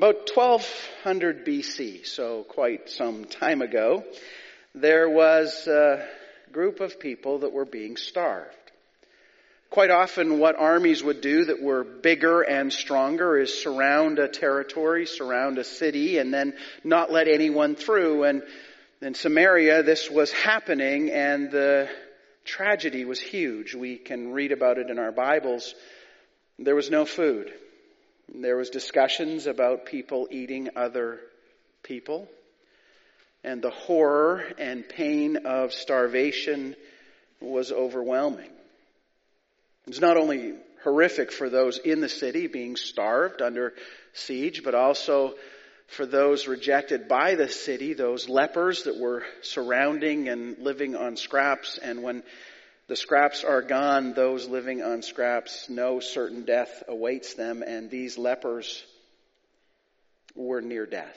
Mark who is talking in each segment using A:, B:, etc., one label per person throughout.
A: About 1200 BC, so quite some time ago, there was a group of people that were being starved. Quite often what armies would do that were bigger and stronger is surround a territory, surround a city, and then not let anyone through. And in Samaria, this was happening, and the tragedy was huge. We can read about it in our Bibles. There was no food. There was discussions about people eating other people. And the horror and pain of starvation was overwhelming. It was not only horrific for those in the city being starved under siege, but also for those rejected by the city, those lepers that were surrounding and living on scraps. And when the scraps are gone, those living on scraps know certain death awaits them, and these lepers were near death.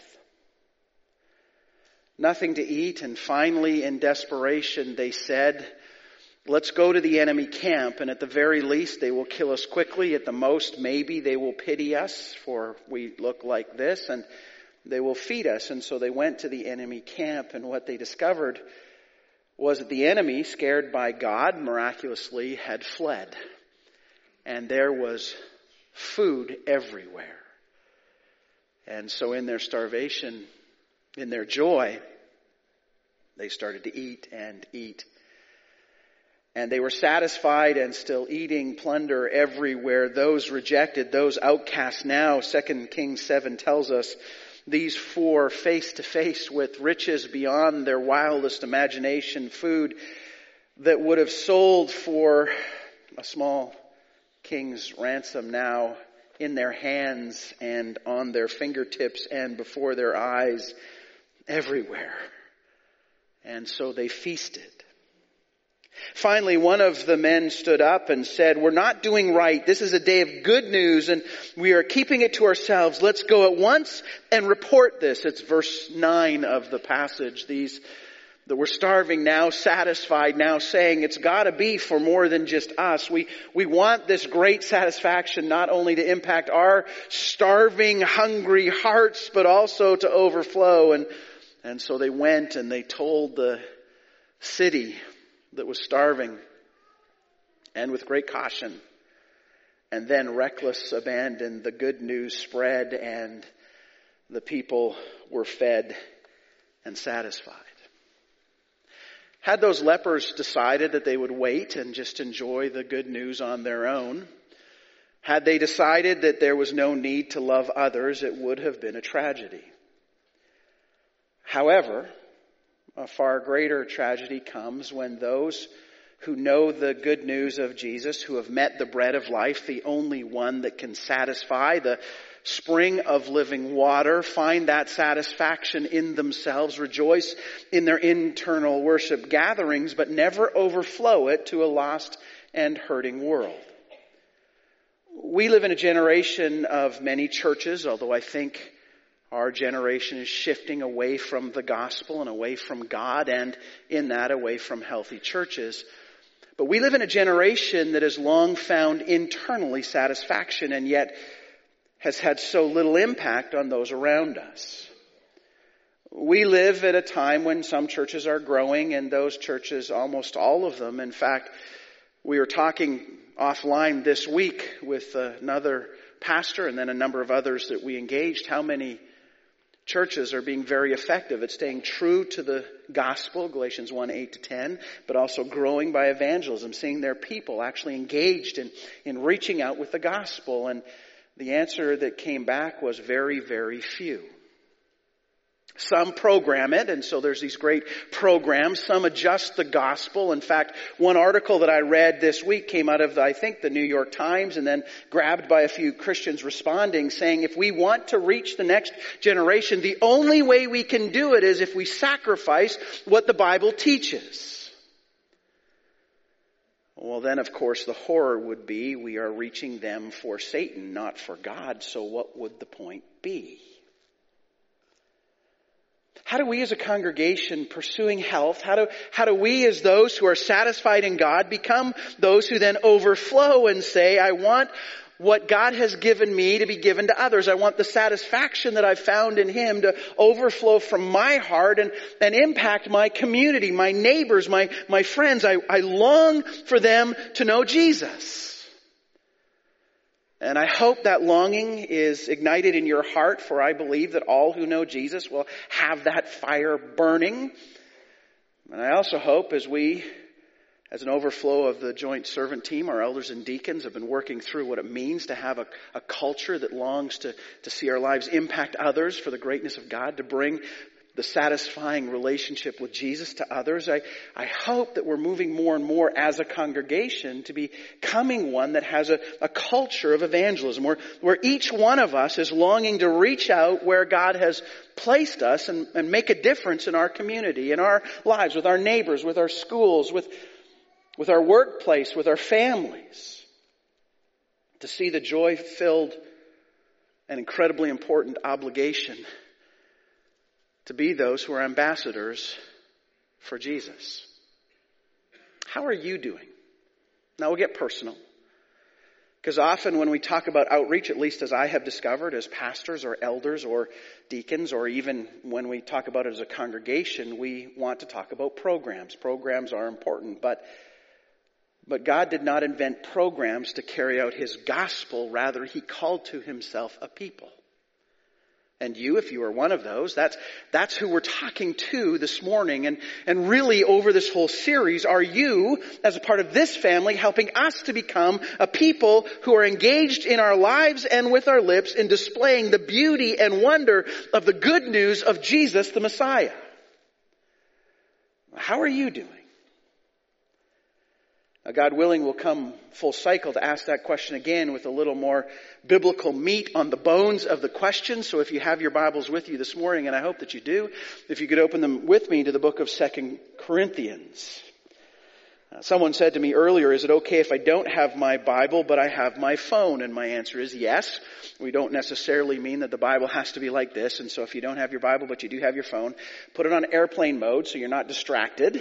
A: Nothing to eat, and finally in desperation they said, let's go to the enemy camp, and at the very least they will kill us quickly. At the most, maybe they will pity us, for we look like this, and they will feed us. And so they went to the enemy camp, and what they discovered was that the enemy, scared by God, miraculously had fled. And there was food everywhere. And so in their starvation, in their joy, they started to eat and eat. And they were satisfied and still eating plunder everywhere. Those rejected, those outcasts now, 2 Kings 7 tells us, these four face to face with riches beyond their wildest imagination, food that would have sold for a small king's ransom, now in their hands and on their fingertips and before their eyes everywhere. And so they feasted. Finally, one of the men stood up and said, we're not doing right. This is a day of good news and we are keeping it to ourselves. Let's go at once and report this. It's verse 9 of the passage. These that were starving now, satisfied now, saying it's got to be for more than just us. We want this great satisfaction not only to impact our starving, hungry hearts, but also to overflow. And so they went and they told the city that was starving, and with great caution, and then reckless abandon, the good news spread and the people were fed and satisfied. Had those lepers decided that they would wait and just enjoy the good news on their own, had they decided that there was no need to love others, it would have been a tragedy. However, a far greater tragedy comes when those who know the good news of Jesus, who have met the bread of life, the only one that can satisfy, the spring of living water, find that satisfaction in themselves, rejoice in their internal worship gatherings, but never overflow it to a lost and hurting world. We live in a generation of many churches, although I think our generation is shifting away from the gospel and away from God, and in that away from healthy churches. But we live in a generation that has long found internally satisfaction and yet has had so little impact on those around us. We live at a time when some churches are growing, and those churches, almost all of them, in fact, we were talking offline this week with another pastor and then a number of others that we engaged, how many churches are being very effective at staying true to the gospel, Galatians 1, 8-10, but also growing by evangelism, seeing their people actually engaged in reaching out with the gospel. And the answer that came back was very, very few. Some program it, and so there's these great programs. Some adjust the gospel. In fact, one article that I read this week came out of, I think, the New York Times, and then grabbed by a few Christians responding, saying if we want to reach the next generation, the only way we can do it is if we sacrifice what the Bible teaches. Well, then, of course, the horror would be we are reaching them for Satan, not for God. So what would the point be? How do we as a congregation pursuing health, how do we as those who are satisfied in God become those who then overflow and say, I want what God has given me to be given to others. I want the satisfaction that I've found in Him to overflow from my heart and impact my community, my neighbors, my friends. I long for them to know Jesus. And I hope that longing is ignited in your heart, for I believe that all who know Jesus will have that fire burning. And I also hope as an overflow of the joint servant team, our elders and deacons have been working through what it means to have a culture that longs to see our lives impact others for the greatness of God, to bring the satisfying relationship with Jesus to others. I hope that we're moving more and more as a congregation to becoming one that has a culture of evangelism, where each one of us is longing to reach out where God has placed us and make a difference in our community, in our lives, with our neighbors, with our schools, with our workplace, with our families, to see the joy-filled and incredibly important obligation to be those who are ambassadors for Jesus. How are you doing? Now we'll get personal. Because often when we talk about outreach, at least as I have discovered as pastors or elders or deacons, or even when we talk about it as a congregation, we want to talk about programs. Programs are important, but God did not invent programs to carry out His gospel. Rather, He called to Himself a people. And you, if you are one of those, that's who we're talking to this morning. And really over this whole series, are you, as a part of this family, helping us to become a people who are engaged in our lives and with our lips in displaying the beauty and wonder of the good news of Jesus, the Messiah? How are you doing? Now, God willing, we'll come full cycle to ask that question again with a little more biblical meat on the bones of the question. So if you have your Bibles with you this morning, and I hope that you do, if you could open them with me to the book of 2 Corinthians. Someone said to me earlier, is it okay if I don't have my Bible, but I have my phone? And my answer is yes. We don't necessarily mean that the Bible has to be like this. And so if you don't have your Bible, but you do have your phone, put it on airplane mode so you're not distracted.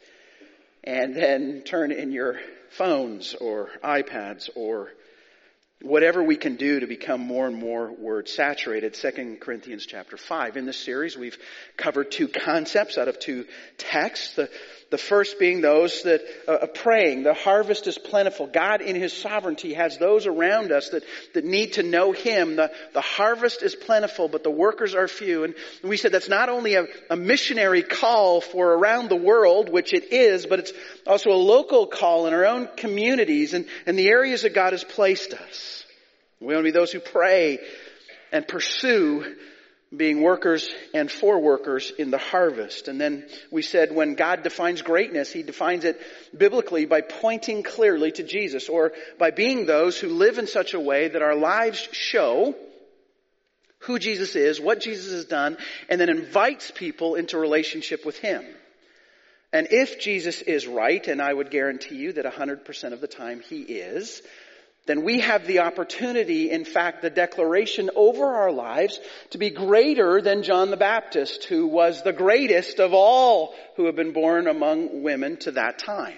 A: And then turn in your phones or iPads or whatever we can do to become more and more word saturated. 2 Corinthians chapter 5. In this series, we've covered two concepts out of two texts. The first being those that praying. The harvest is plentiful. God in His sovereignty has those around us that need to know Him. The harvest is plentiful, but the workers are few. And we said that's not only a missionary call for around the world, which it is, but it's also a local call in our own communities and the areas that God has placed us. We want to be those who pray and pursue being workers and for workers in the harvest. And then we said when God defines greatness, He defines it biblically by pointing clearly to Jesus, or by being those who live in such a way that our lives show who Jesus is, what Jesus has done, and then invites people into relationship with Him. And if Jesus is right, and I would guarantee you that 100% of the time He is, then we have the opportunity, in fact, the declaration over our lives to be greater than John the Baptist, who was the greatest of all who have been born among women to that time.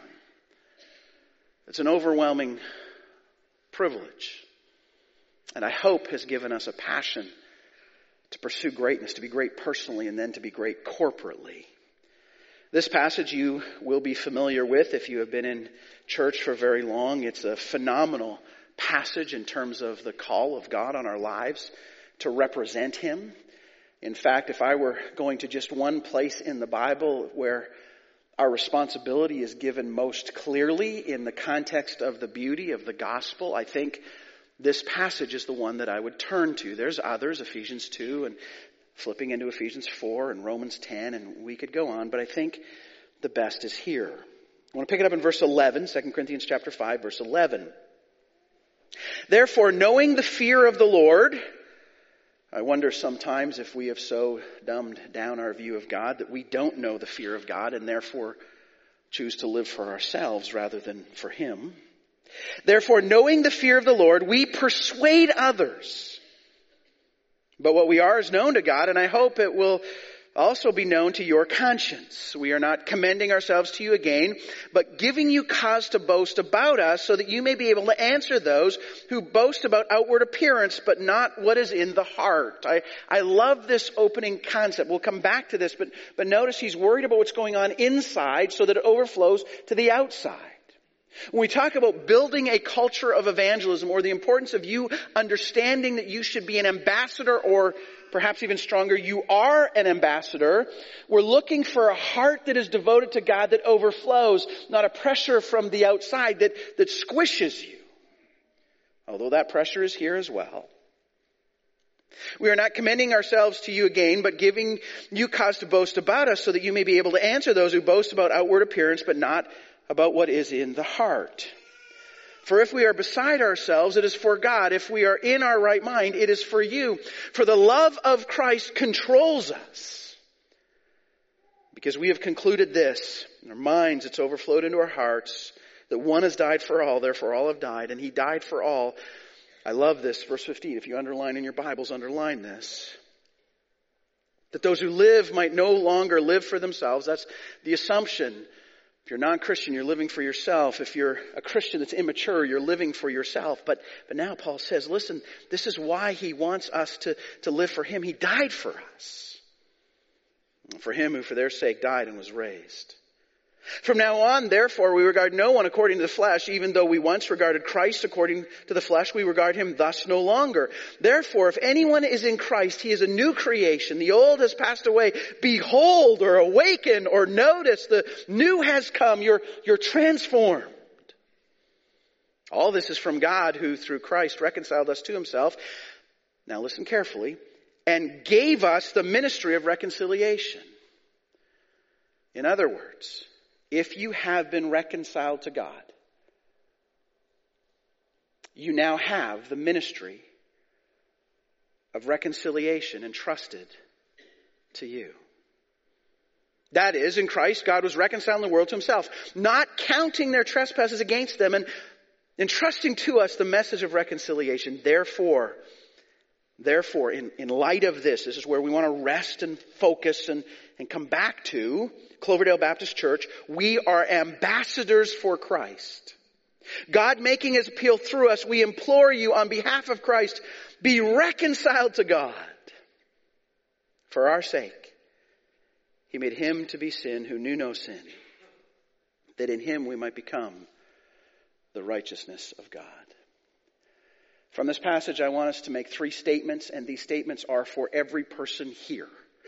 A: It's an overwhelming privilege. And I hope has given us a passion to pursue greatness, to be great personally and then to be great corporately. This passage you will be familiar with if you have been in church for very long. It's a phenomenal passage in terms of the call of God on our lives to represent Him. In fact, if I were going to just one place in the Bible where our responsibility is given most clearly in the context of the beauty of the gospel, I think this passage is the one that I would turn to. There's others, Ephesians 2 and flipping into Ephesians 4 and Romans 10, and we could go on, but I think the best is here. I want to pick it up in verse 11, 2 Corinthians chapter 5, verse 11. Therefore, knowing the fear of the Lord, I wonder sometimes if we have so dumbed down our view of God that we don't know the fear of God and therefore choose to live for ourselves rather than for Him. Therefore, knowing the fear of the Lord, we persuade others. But what we are is known to God, and I hope it will also be known to your conscience. We are not commending ourselves to you again, but giving you cause to boast about us so that you may be able to answer those who boast about outward appearance, but not what is in the heart. I love this opening concept. We'll come back to this, but notice he's worried about what's going on inside so that it overflows to the outside. When we talk about building a culture of evangelism, or the importance of you understanding that you should be an ambassador, or perhaps even stronger, you are an ambassador, we're looking for a heart that is devoted to God that overflows, not a pressure from the outside that squishes you. Although that pressure is here as well. We are not commending ourselves to you again, but giving you cause to boast about us so that you may be able to answer those who boast about outward appearance, but not about what is in the heart. For if we are beside ourselves, it is for God. If we are in our right mind, it is for you. For the love of Christ controls us. Because we have concluded this, in our minds it's overflowed into our hearts, that one has died for all, therefore all have died, and he died for all. I love this, verse 15. If you underline in your Bibles, underline this. That those who live might no longer live for themselves. That's the assumption. If you're non-Christian, you're living for yourself. If you're a Christian that's immature, you're living for yourself. But now Paul says, listen, this is why he wants us to live for him. He died for us. For him who for their sake died and was raised. From now on, therefore, we regard no one according to the flesh, even though we once regarded Christ according to the flesh, we regard him thus no longer. Therefore, if anyone is in Christ, he is a new creation. The old has passed away. Behold, or awaken, or notice, the new has come. You're transformed. All this is from God, who through Christ reconciled us to himself. Now listen carefully. And gave us the ministry of reconciliation. In other words, if you have been reconciled to God, you now have the ministry of reconciliation entrusted to you. That is, in Christ, God was reconciling the world to himself, not counting their trespasses against them and entrusting to us the message of reconciliation. Therefore, in light of this is where we want to rest and focus and come back to Cloverdale Baptist Church. We are ambassadors for Christ. God making his appeal through us, we implore you on behalf of Christ, be reconciled to God. For our sake, he made him to be sin who knew no sin, that in him we might become the righteousness of God. From this passage, I want us to make 3 statements, and these statements are for every person here.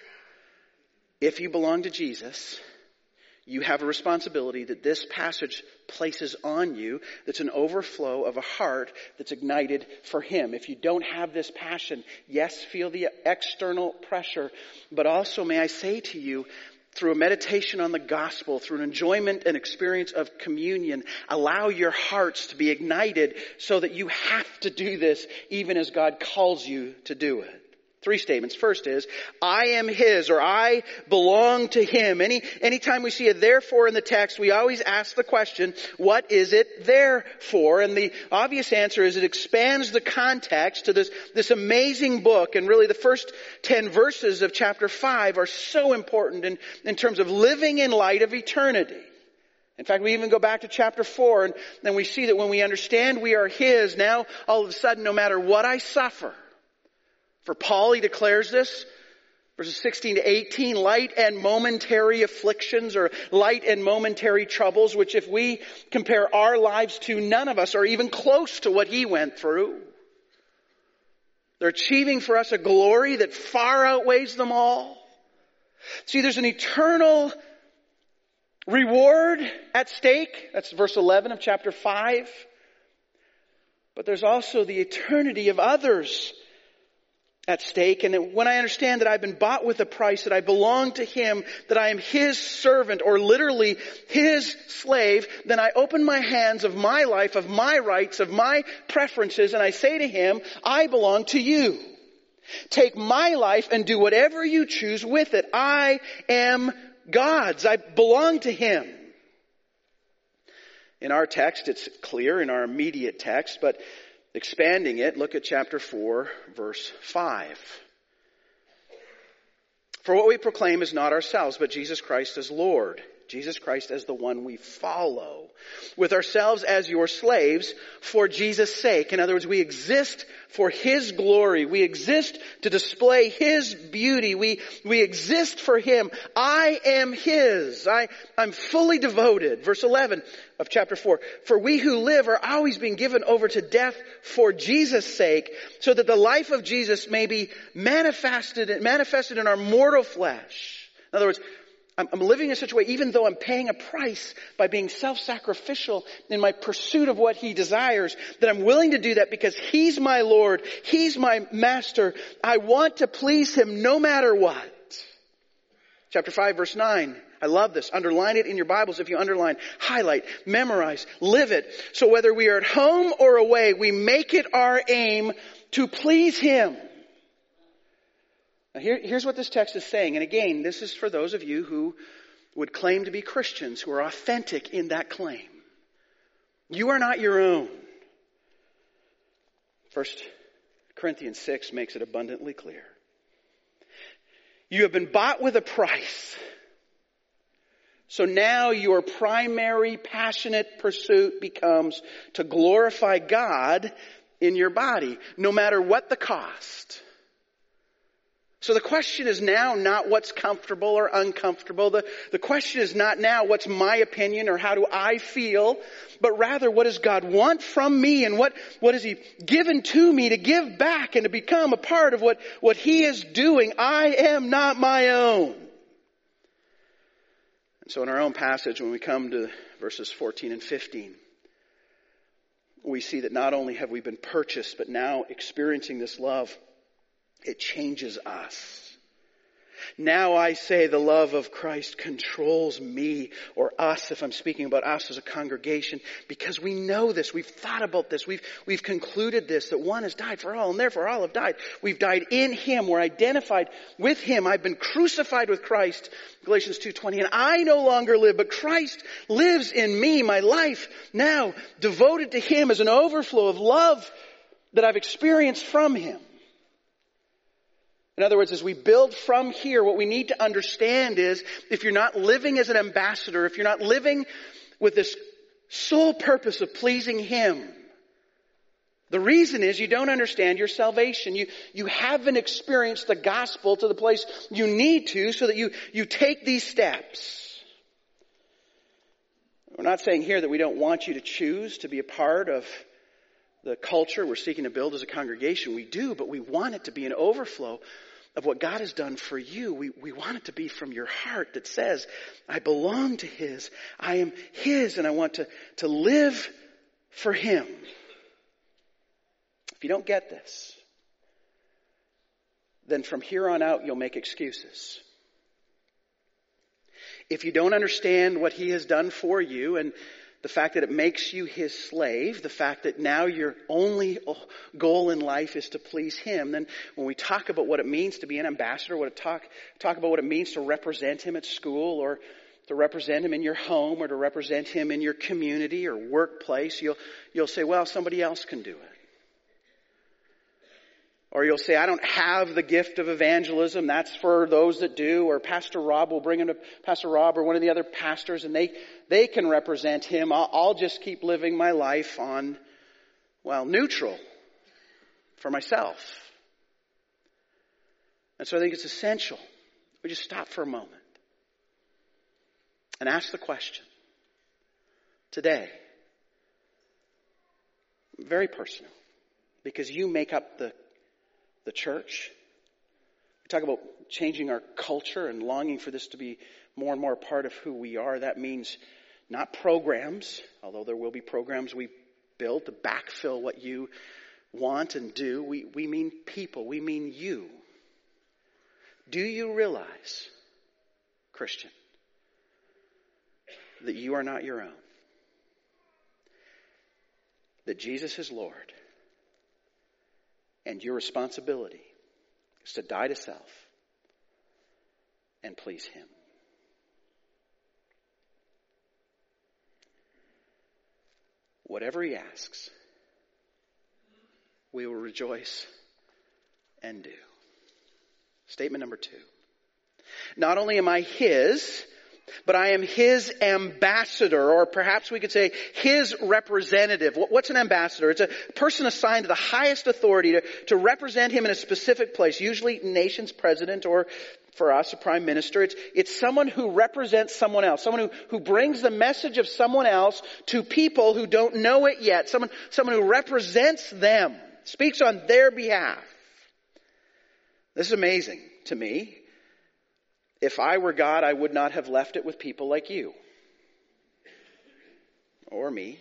A: If you belong to Jesus, you have a responsibility that this passage places on you that's an overflow of a heart that's ignited for him. If you don't have this passion, yes, feel the external pressure, but also may I say to you, through a meditation on the gospel, through an enjoyment and experience of communion, allow your hearts to be ignited so that you have to do this even as God calls you to do it. 3 statements. First is, I am his, or I belong to him. Anytime we see a therefore in the text, we always ask the question, what is it there for? And the obvious answer is it expands the context to this amazing book. And really the first 10 verses of chapter 5 are so important in terms of living in light of eternity. In fact, we even go back to chapter 4 and then we see that when we understand we are his, now all of a sudden, no matter what I suffer, for Paul, he declares this, verses 16 to 18, light and momentary afflictions or light and momentary troubles, which if we compare our lives to, none of us are even close to what he went through. They're achieving for us a glory that far outweighs them all. See, there's an eternal reward at stake. That's verse 11 of chapter 5. But there's also the eternity of others at stake. And when I understand that I've been bought with a price, that I belong to him, that I am his servant, or literally his slave, then I open my hands of my life, of my rights, of my preferences, and I say to him, I belong to you. Take my life and do whatever you choose with it. I am God's. I belong to him. In our text, it's clear in our immediate text, but expanding it, look at chapter 4, verse 5. For what we proclaim is not ourselves, but Jesus Christ as Lord. Jesus Christ as the one we follow. With ourselves as your slaves for Jesus' sake. In other words, we exist for His glory. We exist to display His beauty. We exist for Him. I am His. I'm fully devoted. Verse 11 of chapter 4. For we who live are always being given over to death for Jesus' sake, so that the life of Jesus may be manifested in our mortal flesh. In other words, I'm living in such a way, even though I'm paying a price by being self-sacrificial in my pursuit of what He desires, that I'm willing to do that because He's my Lord. He's my Master. I want to please Him no matter what. Chapter 5, verse 9. I love this. Underline it in your Bibles if you underline, highlight, memorize, live it. So whether we are at home or away, we make it our aim to please Him. Now here's what this text is saying. And again, this is for those of you who would claim to be Christians, who are authentic in that claim. You are not your own. 1 Corinthians 6 makes it abundantly clear. You have been bought with a price. So now your primary passionate pursuit becomes to glorify God in your body, no matter what the cost. So the question is now not what's comfortable or uncomfortable. The question is not now what's my opinion or how do I feel, but rather what does God want from me and what has He given to me to give back and to become a part of what He is doing. I am not my own. And so in our own passage, when we come to verses 14 and 15, we see that not only have we been purchased, but now experiencing this love, it changes us. Now I say the love of Christ controls me, or us, if I'm speaking about us as a congregation, because we know this, we've thought about this, we've concluded this, that one has died for all, and therefore all have died. We've died in Him, we're identified with Him. I've been crucified with Christ, Galatians 2:20, and I no longer live, but Christ lives in me, my life now devoted to Him as an overflow of love that I've experienced from Him. In other words, as we build from here, what we need to understand is if you're not living as an ambassador, if you're not living with this sole purpose of pleasing Him, the reason is you don't understand your salvation. You haven't experienced the gospel to the place you need to so that you take these steps. We're not saying here that we don't want you to choose to be a part of the culture we're seeking to build as a congregation. We do, but we want it to be an overflow of what God has done for you. We want it to be from your heart that says, I belong to His. I am His and I want to live for Him. If you don't get this, then from here on out you'll make excuses. If you don't understand what He has done for you and the fact that it makes you His slave, the fact that now your only goal in life is to please Him, then when we talk about what it means to be an ambassador, talk about what it means to represent Him at school or to represent Him in your home or to represent Him in your community or workplace, you'll say, well, somebody else can do it. Or you'll say, I don't have the gift of evangelism. That's for those that do. Or Pastor Rob will bring him to Pastor Rob or one of the other pastors and they can represent him. I'll just keep living my life on, neutral for myself. And so I think it's essential we just stop for a moment and ask the question today, very personal, because you make up the church. We talk about changing our culture and longing for this to be more and more a part of who we are. That means not programs, although there will be programs we build to backfill what you want and do. We mean people. We mean you. Do you realize, Christian, that you are not your own? That Jesus is Lord. And your responsibility is to die to self and please Him. Whatever He asks, we will rejoice and do. Statement number 2. Not only am I his, but I am his ambassador, or perhaps we could say his representative. What's an ambassador? It's a person assigned to the highest authority to represent him in a specific place, usually nation's president, or for us, a prime minister. It's someone who represents someone else, someone who brings the message of someone else to people who don't know it yet, someone who represents them, speaks on their behalf. This is amazing to me. If I were God, I would not have left it with people like you or me.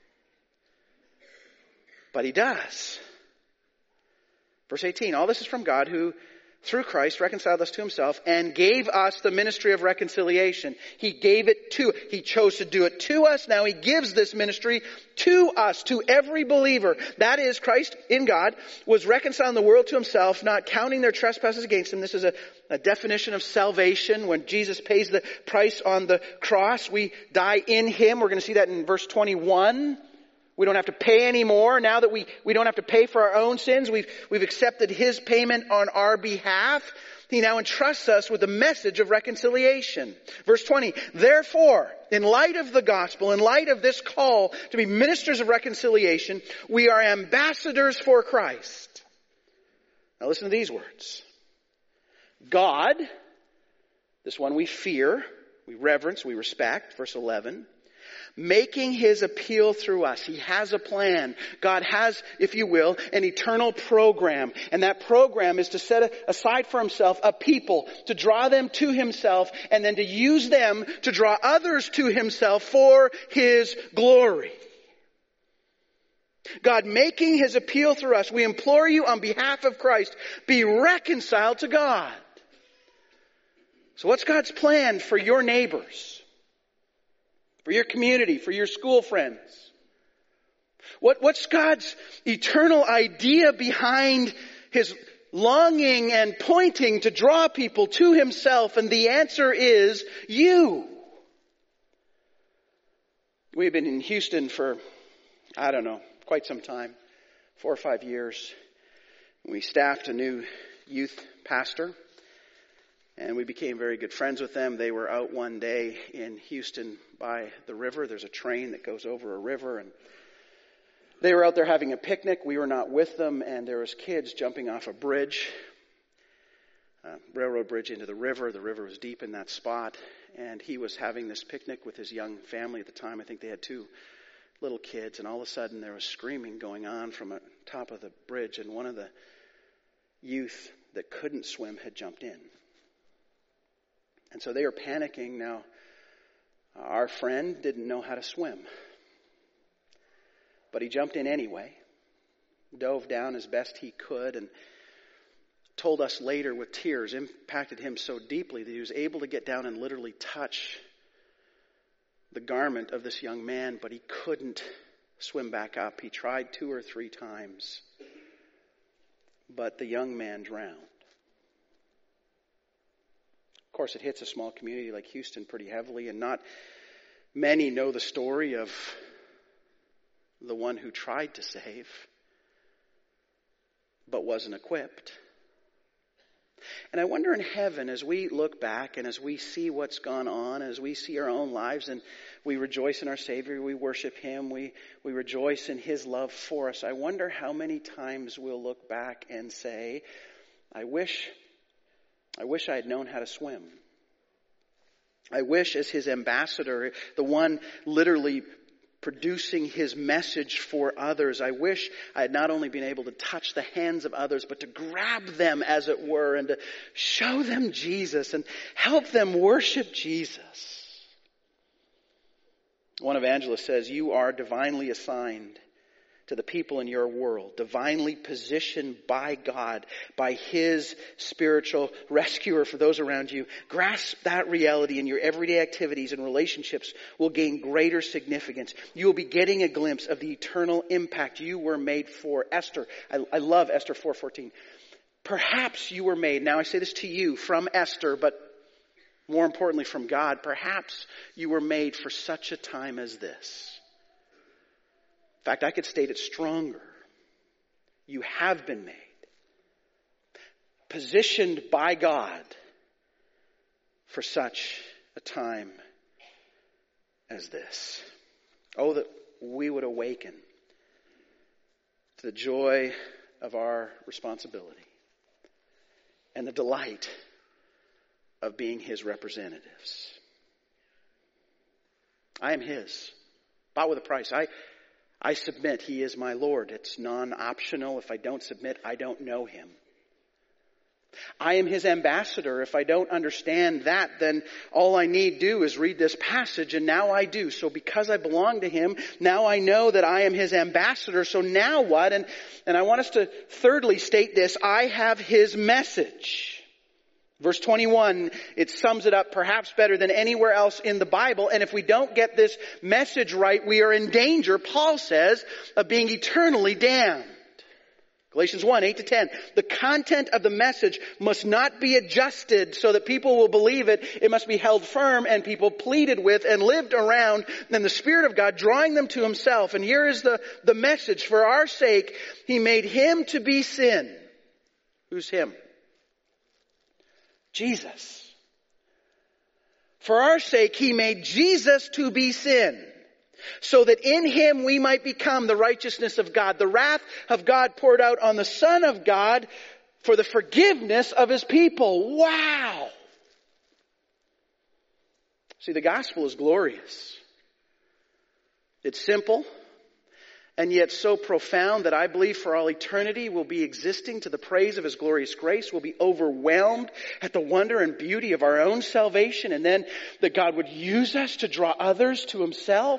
A: But he does. Verse 18, all this is from God who, through Christ, reconciled us to himself and gave us the ministry of reconciliation. He chose to do it to us. Now he gives this ministry to us, to every believer. That is, Christ in God was reconciling the world to himself, not counting their trespasses against them. This is a definition of salvation. When Jesus pays the price on the cross, we die in him. We're going to see that in verse 21. We don't have to pay anymore. Now that we don't have to pay for our own sins, we've accepted his payment on our behalf. He now entrusts us with the message of reconciliation. Verse 20, therefore, in light of the gospel, in light of this call to be ministers of reconciliation, we are ambassadors for Christ. Now listen to these words. God, this one we fear, we reverence, we respect, verse 11, making his appeal through us. He has a plan. God has, if you will, an eternal program. And that program is to set aside for himself a people, to draw them to himself, and then to use them to draw others to himself for his glory. God making his appeal through us. We implore you on behalf of Christ, be reconciled to God. So what's God's plan for your neighbors? For your community, for your school friends? What's God's eternal idea behind his longing and pointing to draw people to himself? And the answer is you. We've been in Houston for, quite some time, 4 or 5 years. We staffed a new youth pastor. And we became very good friends with them. They were out one day in Houston by the river. There's a train that goes over a river. And they were out there having a picnic. We were not with them. And there was kids jumping off a bridge, railroad bridge into the river. The river was deep in that spot. And he was having this picnic with his young family at the time. I think they had 2 little kids. And all of a sudden there was screaming going on from the top of the bridge. And one of the youth that couldn't swim had jumped in. And so they were panicking. Now, our friend didn't know how to swim. But he jumped in anyway, dove down as best he could, and told us later with tears, impacted him so deeply that he was able to get down and literally touch the garment of this young man, but he couldn't swim back up. He tried 2 or 3 times, but the young man drowned. Of course, it hits a small community like Houston pretty heavily, and not many know the story of the one who tried to save, but wasn't equipped. And I wonder in heaven, as we look back and as we see what's gone on, as we see our own lives, and we rejoice in our Savior, we worship him, we rejoice in his love for us, I wonder how many times we'll look back and say, I wish I had known how to swim. I wish, as his ambassador, the one literally producing his message for others, I wish I had not only been able to touch the hands of others, but to grab them, as it were, and to show them Jesus and help them worship Jesus. One evangelist says, you are divinely assigned to the people in your world, divinely positioned by God, by his spiritual rescuer for those around you. Grasp that reality in your everyday activities and relationships will gain greater significance. You will be getting a glimpse of the eternal impact you were made for. Esther, I love Esther 4:14. Perhaps you were made, now I say this to you from Esther, but more importantly from God, perhaps you were made for such a time as this. In fact, I could state it stronger. You have been made, positioned by God for such a time as this. Oh, that we would awaken to the joy of our responsibility and the delight of being His representatives. I am His, bought with a price. I submit He is my Lord. It's non-optional. If I don't submit, I don't know Him. I am His ambassador. If I don't understand that, then all I need do is read this passage, and now I do. So because I belong to Him, now I know that I am His ambassador. So now what? And I want us to thirdly state this. I have His message. Verse 21, it sums it up perhaps better than anywhere else in the Bible. And if we don't get this message right, we are in danger, Paul says, of being eternally damned. Galatians 1, 8-10. The content of the message must not be adjusted so that people will believe it. It must be held firm and people pleaded with and lived around, and the Spirit of God drawing them to Himself. And here is the message. For our sake, He made Him to be sin. Who's Him? Jesus. For our sake, He made Jesus to be sin, so that in Him we might become the righteousness of God, the wrath of God poured out on the Son of God for the forgiveness of His people. Wow! See, the gospel is glorious. It's simple, and yet so profound that I believe for all eternity we'll be existing to the praise of His glorious grace. We'll be overwhelmed at the wonder and beauty of our own salvation, and then that God would use us to draw others to Himself.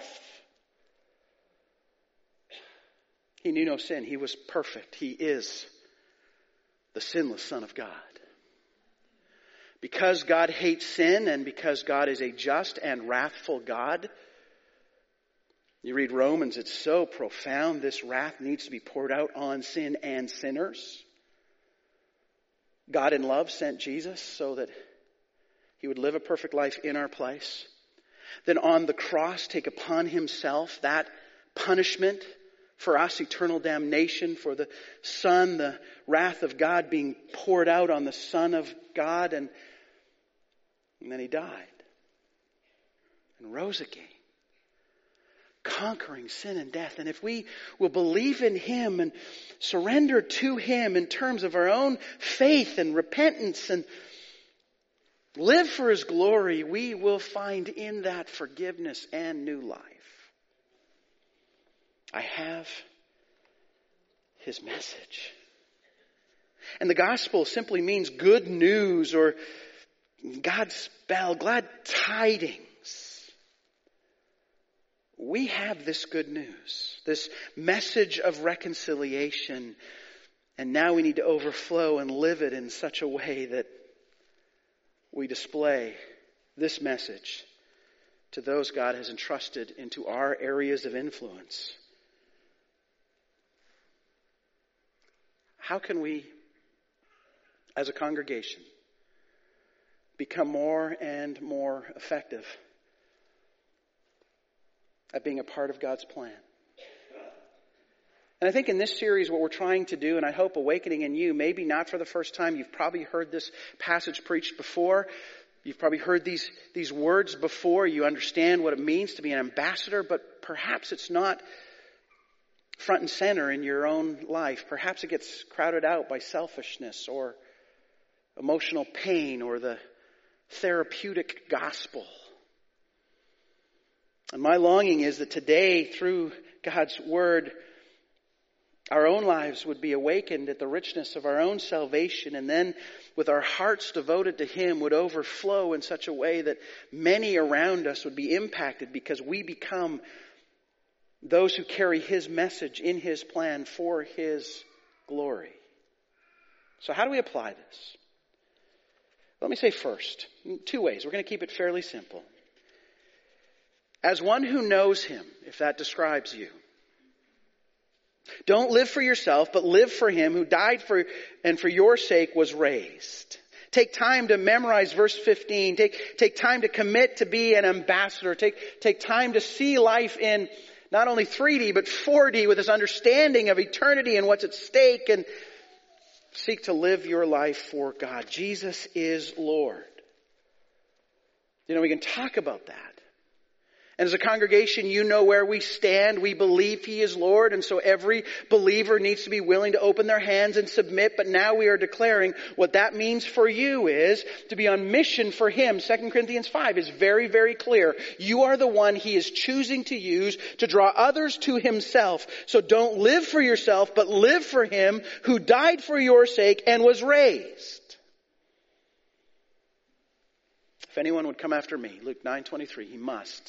A: He knew no sin. He was perfect. He is the sinless Son of God. Because God hates sin and because God is a just and wrathful God, you read Romans, it's so profound. This wrath needs to be poured out on sin and sinners. God in love sent Jesus so that He would live a perfect life in our place. Then on the cross take upon Himself that punishment for us, eternal damnation, for the Son, the wrath of God being poured out on the Son of God. And then He died and rose again, conquering sin and death. And if we will believe in Him and surrender to Him in terms of our own faith and repentance and live for His glory, we will find in that forgiveness and new life. I have His message. And the gospel simply means good news or Godspell, glad tidings. We have this good news, this message of reconciliation, and now we need to overflow and live it in such a way that we display this message to those God has entrusted into our areas of influence. How can we, as a congregation, become more and more effective at being a part of God's plan? And I think in this series what we're trying to do, and I hope awakening in you, maybe not for the first time, you've probably heard this passage preached before, you've probably heard these words before, you understand what it means to be an ambassador, but perhaps it's not front and center in your own life. Perhaps it gets crowded out by selfishness or emotional pain or the therapeutic gospel. And my longing is that today, through God's Word, our own lives would be awakened at the richness of our own salvation, and then with our hearts devoted to Him would overflow in such a way that many around us would be impacted because we become those who carry His message in His plan for His glory. So how do we apply this? Let me say first, two ways. We're going to keep it fairly simple. As one who knows Him, if that describes you, don't live for yourself, but live for Him who died for and for your sake was raised. Take time to memorize verse 15. Take time to commit to be an ambassador. Take time to see life in not only 3D, but 4D with this understanding of eternity and what's at stake, and seek to live your life for God. Jesus is Lord. We can talk about that. And as a congregation, you know where we stand. We believe He is Lord, and so every believer needs to be willing to open their hands and submit. But now we are declaring what that means for you is to be on mission for Him. 2 Corinthians 5 is very, very clear. You are the one He is choosing to use to draw others to Himself. So don't live for yourself, but live for Him who died for your sake and was raised. If anyone would come after me, Luke 9:23, he must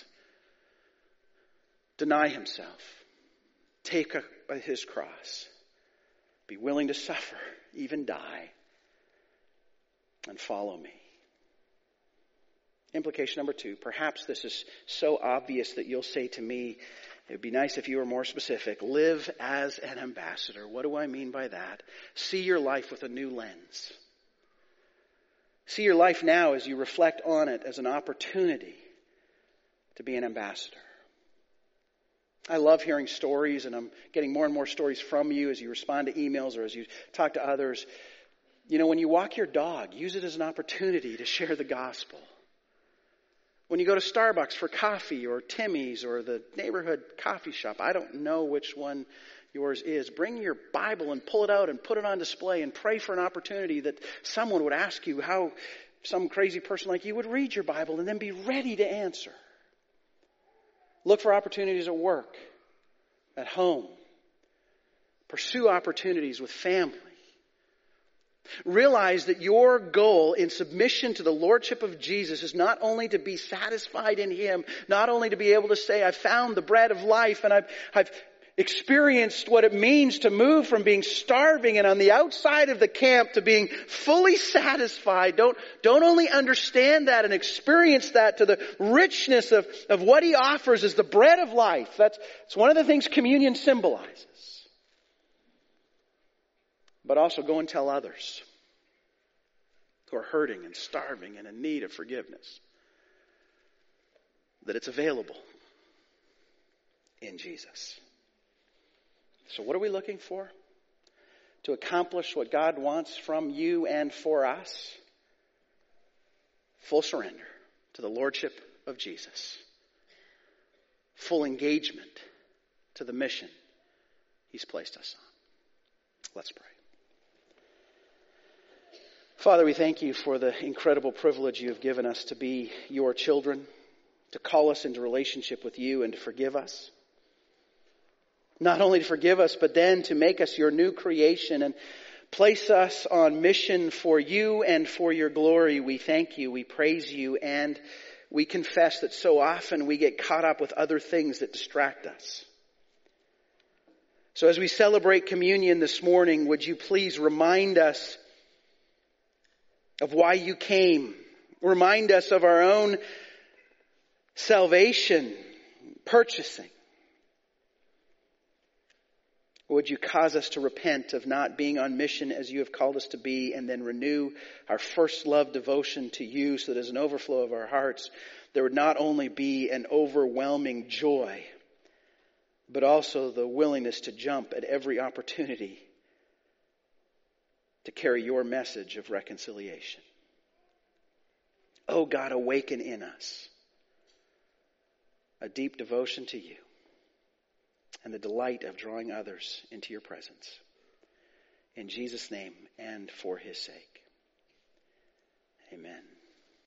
A: deny himself, take up his cross, be willing to suffer, even die, and follow me. Implication number 2, perhaps this is so obvious that you'll say to me, it would be nice if you were more specific. Live as an ambassador. What do I mean by that? See your life with a new lens. See your life now as you reflect on it as an opportunity to be an ambassador. I love hearing stories, and I'm getting more and more stories from you as you respond to emails or as you talk to others. When you walk your dog, use it as an opportunity to share the gospel. When you go to Starbucks for coffee or Timmy's or the neighborhood coffee shop, I don't know which one yours is, bring your Bible and pull it out and put it on display and pray for an opportunity that someone would ask you how some crazy person like you would read your Bible, and then be ready to answer. Look for opportunities at work, at home. Pursue opportunities with family. Realize that your goal in submission to the Lordship of Jesus is not only to be satisfied in Him, not only to be able to say, I've found the bread of life and I've experienced what it means to move from being starving and on the outside of the camp to being fully satisfied. Don't only understand that and experience that to the richness of what He offers as the bread of life. It's one of the things communion symbolizes. But also go and tell others who are hurting and starving and in need of forgiveness that it's available in Jesus. So what are we looking for? To accomplish what God wants from you and for us? Full surrender to the Lordship of Jesus. Full engagement to the mission He's placed us on. Let's pray. Father, we thank You for the incredible privilege You have given us to be Your children, to call us into relationship with You and to forgive us. Not only to forgive us, but then to make us Your new creation and place us on mission for You and for Your glory. We thank You, we praise You, and we confess that so often we get caught up with other things that distract us. So as we celebrate communion this morning, would You please remind us of why You came. Remind us of our own salvation, purchasing. Would You cause us to repent of not being on mission as You have called us to be, and then renew our first love devotion to You so that as an overflow of our hearts, there would not only be an overwhelming joy, but also the willingness to jump at every opportunity to carry Your message of reconciliation. Oh God, awaken in us a deep devotion to You and the delight of drawing others into Your presence. In Jesus' name and for His sake. Amen.